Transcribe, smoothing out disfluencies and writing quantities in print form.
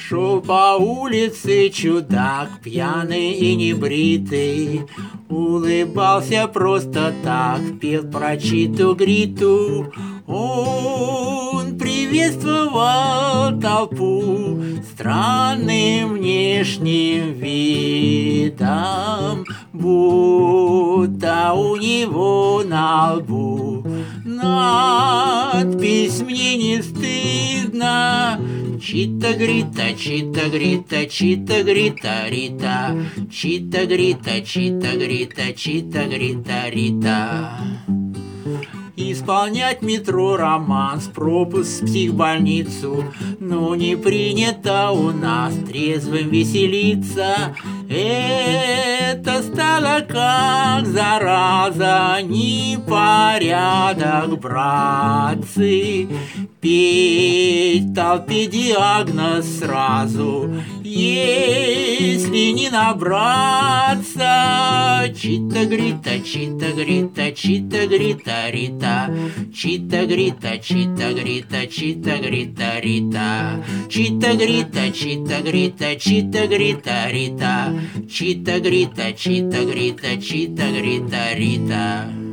Шел по улице чудак, пьяный и небритый, улыбался просто так, пел про Читу Гриту. Он приветствовал толпу странным внешним видом, будто у него на лбу надпись «Мне не стыдно». Чита Грита, Чита Грита, Чита Грита, Рита. Чита Грита, Чита Грита, Чита Грита, Рита. Исполнять метро романс, пропуск в психбольницу, но не принято у нас трезвым веселиться. Это стало как зараза, непорядок, братцы. Петь в толпе диагноз сразу, если не набраться. Чита Грита, Чита Грита, Чита Грита, Рита. Чита Грита, Чита Грита, Чита Грита, Рита. Чита Грита, Чита Грита, Чита Грита, Рита. Чита Грита, Чита Грита, Чита Грита, Рита.